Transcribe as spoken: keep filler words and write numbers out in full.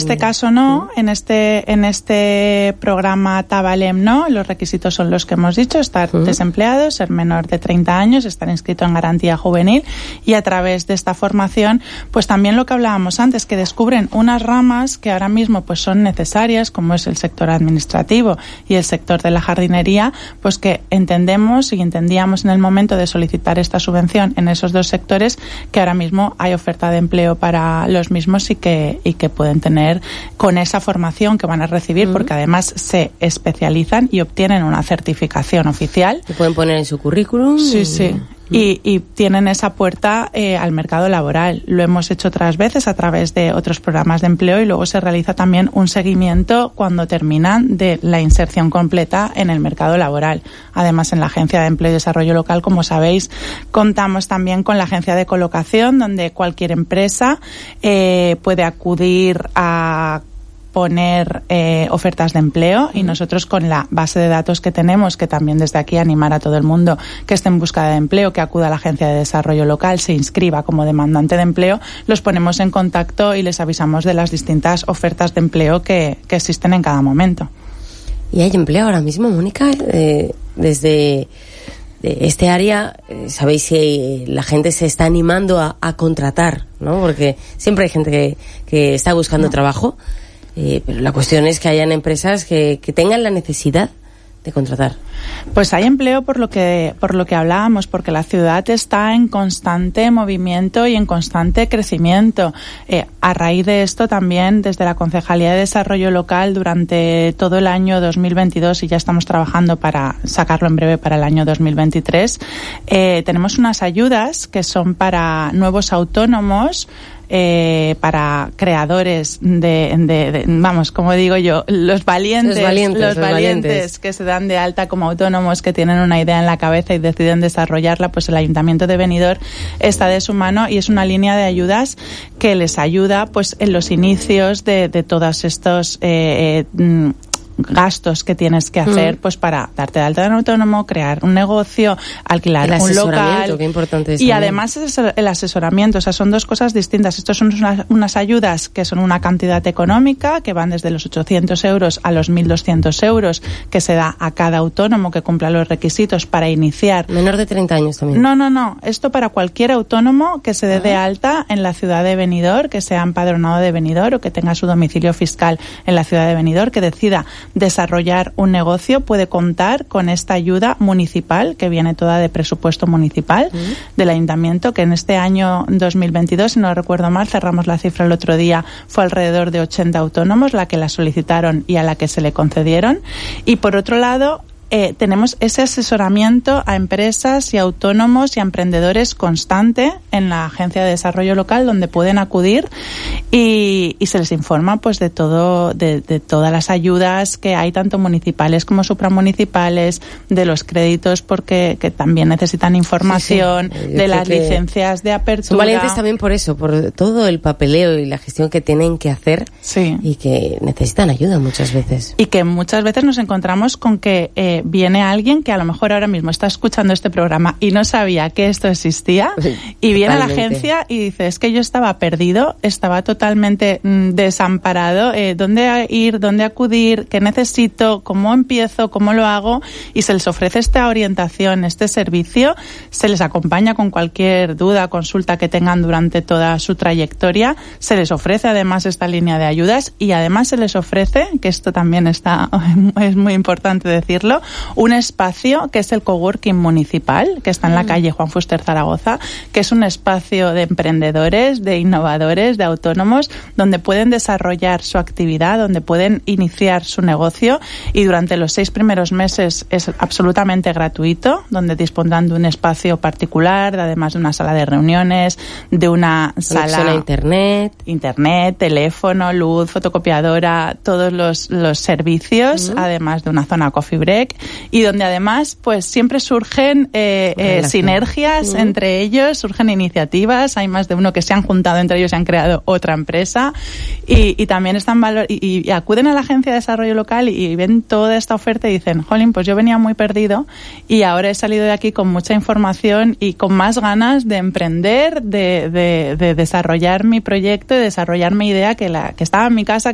este caso no, en este en este programa Tabalem no, los requisitos son los que hemos dicho, estar uh-huh. desempleado, ser menor de treinta años, estar inscrito en garantía juvenil, y a través de esta formación, pues también lo que hablábamos antes, que descubren unas ramas que ahora mismo pues son necesarias, como es el sector administrativo y el sector de la jardinería, pues que entendemos y entendíamos en el momento de solicitar esta subvención en esos dos sectores que ahora mismo hay oferta de empleo para los mismos y que, y que pueden tener con esa formación que van a recibir, uh-huh. porque además se especializan y obtienen una certificación oficial. ¿Se pueden poner en su currículum? Sí, sí. Y, y tienen esa puerta eh, al mercado laboral. Lo hemos hecho otras veces a través de otros programas de empleo y luego se realiza también un seguimiento cuando terminan de la inserción completa en el mercado laboral. Además, en la Agencia de Empleo y Desarrollo Local, como sabéis, contamos también con la Agencia de Colocación, donde cualquier empresa eh, puede acudir a poner eh, ofertas de empleo, y nosotros con la base de datos que tenemos, que también desde aquí animar a todo el mundo que esté en busca de empleo, que acuda a la Agencia de Desarrollo Local, se inscriba como demandante de empleo, los ponemos en contacto y les avisamos de las distintas ofertas de empleo que, que existen en cada momento. ¿Y hay empleo ahora mismo, Mónica? Eh, desde este área, eh, sabéis si la gente se está animando a, a contratar, ¿no? Porque siempre hay gente que, que está buscando no. trabajo. Eh, pero la cuestión es que hayan empresas que, que tengan la necesidad de contratar. Pues hay empleo por lo que por lo que hablábamos, porque la ciudad está en constante movimiento y en constante crecimiento. Eh, a raíz de esto también, desde la Concejalía de Desarrollo Local, durante todo el año dos mil veintidós, y ya estamos trabajando para sacarlo en breve para el año dos mil veintitrés, eh, tenemos unas ayudas que son para nuevos autónomos, Eh, para creadores de, de, de, vamos, como digo yo, los valientes, los valientes, los los valientes, valientes que se dan de alta como autónomos, que tienen una idea en la cabeza y deciden desarrollarla, pues el Ayuntamiento de Benidorm está de su mano y es una línea de ayudas que les ayuda pues en los inicios de, de todos estos eh, eh, gastos que tienes que hacer mm. pues para darte de alta en autónomo, crear un negocio, alquilar el un local. Qué importante es y también. Además es el asesoramiento, o sea, son dos cosas distintas. Estos son unas, unas ayudas que son una cantidad económica que van desde los ochocientos euros a los mil doscientos euros, que se da a cada autónomo que cumpla los requisitos para iniciar. Menor de treinta años también. No, no, no. Esto para cualquier autónomo que se dé de alta en la ciudad de Benidorm, que sea empadronado de Benidorm o que tenga su domicilio fiscal en la ciudad de Benidorm, que decida desarrollar un negocio, puede contar con esta ayuda municipal, que viene toda de presupuesto municipal uh-huh. del ayuntamiento, que en este año dos mil veintidós, si no recuerdo mal, cerramos la cifra el otro día, fue alrededor de ochenta autónomos la que la solicitaron y a la que se le concedieron. Y por otro lado, Eh, tenemos ese asesoramiento a empresas y autónomos y a emprendedores constante en la Agencia de Desarrollo Local, donde pueden acudir y, y se les informa pues de todo, de, de todas las ayudas que hay, tanto municipales como supramunicipales, de los créditos, porque que también necesitan información, sí, sí. de las licencias de apertura. Son valientes también por eso, por todo el papeleo y la gestión que tienen que hacer sí. y que necesitan ayuda muchas veces. Y que muchas veces nos encontramos con que eh, viene alguien que a lo mejor ahora mismo está escuchando este programa y no sabía que esto existía y viene Totalmente. a la agencia y dice, es que yo estaba perdido, estaba totalmente mm, desamparado, eh, ¿dónde ir, dónde acudir, qué necesito, cómo empiezo, cómo lo hago? Y se les ofrece esta orientación, este servicio, se les acompaña con cualquier duda, consulta que tengan durante toda su trayectoria, se les ofrece además esta línea de ayudas y además se les ofrece, que esto también está es muy importante decirlo, un espacio que es el coworking municipal, que está en la calle Juan Fuster Zaragoza, que es un espacio de emprendedores, de innovadores, de autónomos, donde pueden desarrollar su actividad, donde pueden iniciar su negocio y durante los seis primeros meses es absolutamente gratuito, donde dispondrán de un espacio particular, además de una sala de reuniones, de una sala a internet, internet, teléfono, luz, fotocopiadora, todos los, los servicios, uh-huh. además de una zona coffee break, y donde además pues siempre surgen eh, eh, sinergias uh-huh. entre ellos, surgen iniciativas, hay más de uno que se han juntado entre ellos y han creado otra empresa y, y también están valor y, y acuden a la Agencia de Desarrollo Local y, y ven toda esta oferta y dicen, jolín, pues yo venía muy perdido y ahora he salido de aquí con mucha información y con más ganas de emprender, de, de, de desarrollar mi proyecto, de desarrollar mi idea que, la, que estaba en mi casa,